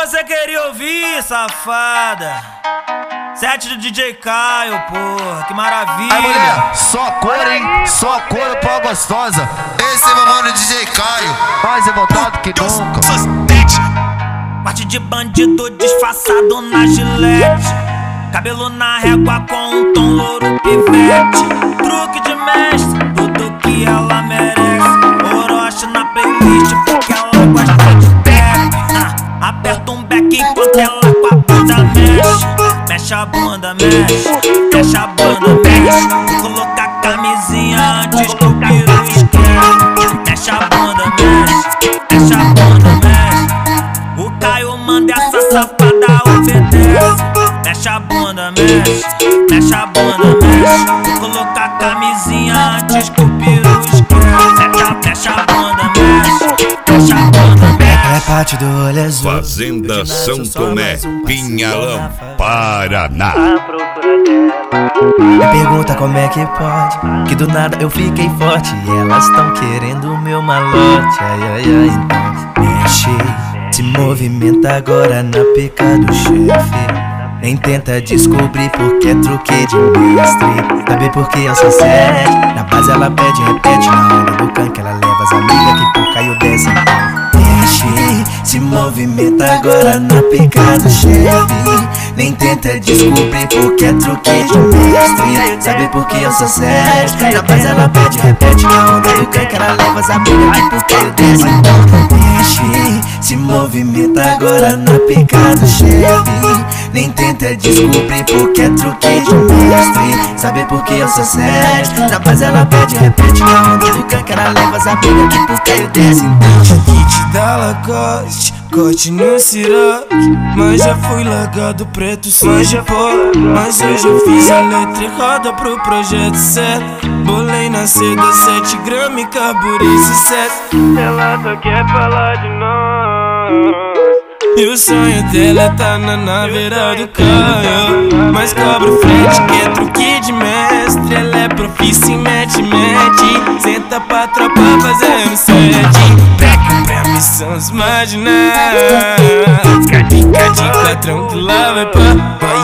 você queria ouvir, safada? Set do DJ Caio, porra, que maravilha. Aí, mulher, só cor, hein? Só cor pra gostosa. Esse é meu mano DJ Caio, mais revoltado que nunca. Parte de bandido disfarçado na gilete, cabelo na régua com um tom louro pivete. Truque de mestre, tudo que ela merece. Orochi na playlist porque ela gosta de trap. Aperta um beck enquanto ela com a bunda mexe. Mexe a bunda, mexe a bunda, mexe. Vou colocar a camisinha antes que o piru esquece. Mexe a bunda, mexe a bunda, mexe. O Caio manda essa safada obedece. Mexe a bunda, mexe a bunda, mexe. Vou colocar a camisinha antes que o piru esquece. Mexe a bunda, mexe a bunda, mexe. É parte do olho azul. Fazenda São Tomé, Pinhalão, Paraná. Me pergunta como é que pode, que do nada eu fiquei forte e elas tão querendo o meu malote. Ai, ai, ai, então mexe, se movimenta agora na pica do chefe. Nem tenta descobrir porque é truque de mestre. Sabe por que eu sou sete? Na base ela pede, repete. Na hora do canque ela leva as amigas que por Caio desce. Mexe, se movimenta agora na pica do chefe. Nem tenta descobrir porque é truque de mestre. Sabe por que eu sou sete? Na base ela pede, repete. Na onda do canque ela leva as amigas que por Caio desce. Mexe, se movimenta agora na pica do chefe. Nem tenta descobrir porque é truque de mestre. Sabe por que eu sou sete? Na base ela pede, repete. Na onda do canque ela leva as amigas que por Caio desce. Kit da Lacoste, corte no siroque. Mas já fui largado preto, suja pó. Mas hoje eu fiz a letra e roda pro projeto certo. Bolei na seda 7 gramas e carburei sucesso. Ela só quer falar de nós. E o sonho dela tá na naveira do Caio. Mas cobra o frente que é truque de mestre. Ela é profícia em mete. Senta pra tropa fazendo sete. Pra missão se imaginar. Fica de patrão que lá vai pra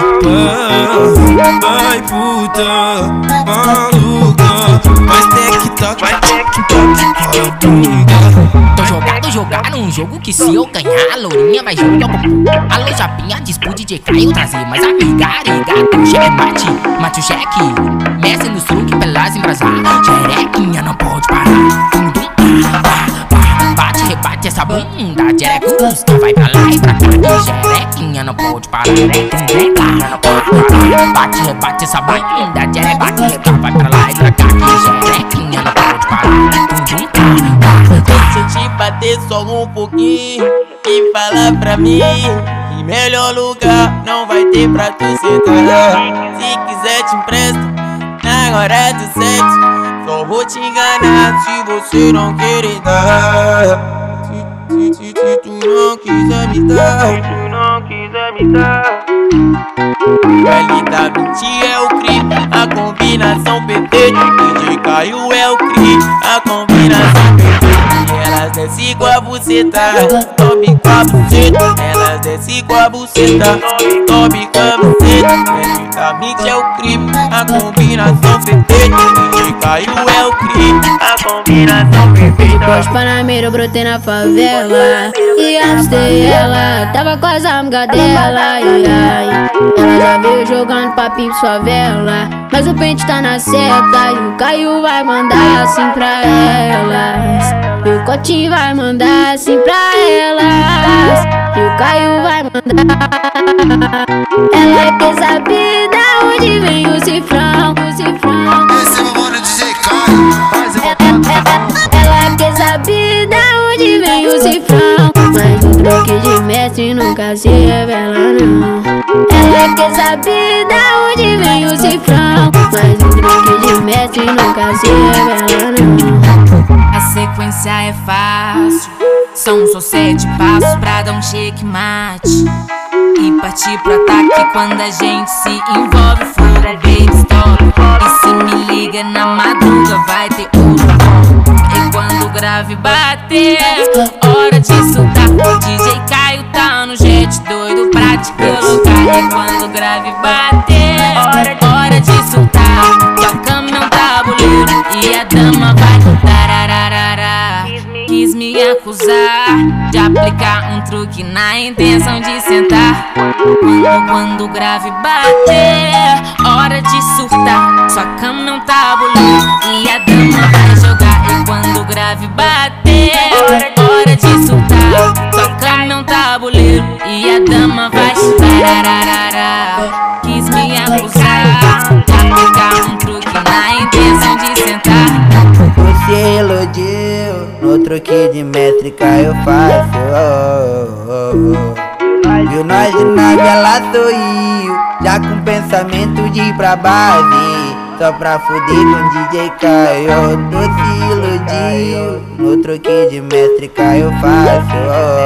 vai puta maluca. Mas tem que tocar, rola bunda. Tô jogado um jogo que se eu ganhar, a lourinha vai jogar bumbum. Alô Japinha, diz pro DJ Caio trazer mais amiga, arigato, checkmate, mate o cheque. Mestre nos truques pelas embrasar, jerequinha não pode parar. Bate, rebate essa bunda, jerecusca vai pra lá e pra cá. Jerequinha não pode parar. Bate, rebate essa bunda, jerecusca vai pra lá e pra cá. Jerequinha não pode parar. Deixa eu te bater só um pouquinho e fala pra mim que melhor lugar não vai ter pra tu sentar. Se quiser te empresto, agora é do sexo. Só vou te enganar se você não querer dar. Se tu não quiser me dar, LW é o crime, a combinação perfeita. DJ Caio é o crime, a combinação perfeita. Elas descem com a buceta, sobe com a buceta. Elas descem com a buceta, sobe com a buceta. Logicamente é o crime, a combinação perfeita. DJ Caio é o crime, a combinação perfeita. Pós-Panameira eu brotei na favela e avistei ela, tava com as amigas dela. Ela já veio jogando papinho sua vela, mas o pente tá na seta e o Caio vai mandar assim pra elas. E o Cotinho vai mandar assim pra elas. E o Caio vai mandar. Ela quer saber da onde vem o cifrão, Esse é meu mano DJ Caio. Ela quer saber da onde vem o cifrão, mas o truque de mestre nunca se revela não. Ela quer saber da onde vem o cifrão, mas o truque de mestre nunca se revela não. A sequência é fácil, são só 7 passos pra dar um checkmate e partir pro ataque quando a gente se envolve. Fogo, baby, stop. E se me liga na madruga vai ter ouro bom. E quando o grave bater, hora de soltar. O DJ Caio tá no jet E quando o grave bater, hora de soltar. Sua cama é um tabuleiro e a dama vai tarararará. Quis me acusar de aplicar um truque na intenção de sentar. Quando o grave bater, hora de surtar. Sua cama é um tabuleiro e a dama vai jogar. E quando o grave bater, hora de surtar. Sua cama é um tabuleiro e a dama vai tarararará. Quis me acusar de aplicar um truque na intenção de sentar. Você iludiu, no truque de métrica eu faço. Viu nós de nave, ela sorriu, já com pensamento de ir pra base, só pra fuder com DJ Caio. Tu se iludiu, no truque de métrica eu faço.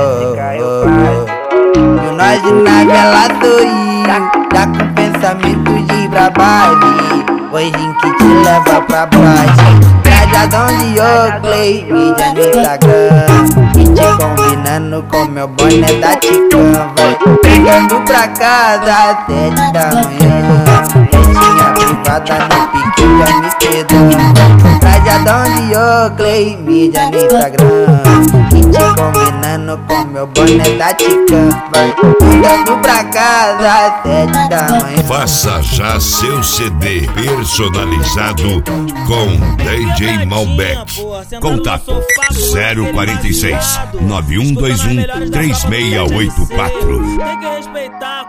Viu nós de nave, ela sorriu, já com pensamento de ir pra base, hoje que te leva pra baixo. Trajadão de Oakley, mídia no Instagram, e te combinando com meu boné da Ticam. Vai pegando pra casa às 7 da manhã, festinha privada no pique de Amsterdã. Trajadão de Oakley, mídia no Instagram, e te combinando com meu boné da Ticam. Vai pegando pra casa às 7 da manhã. Faça já seu CD personalizado com DJ Malbec. Contato 046 9121 3684. Tem que respeitar.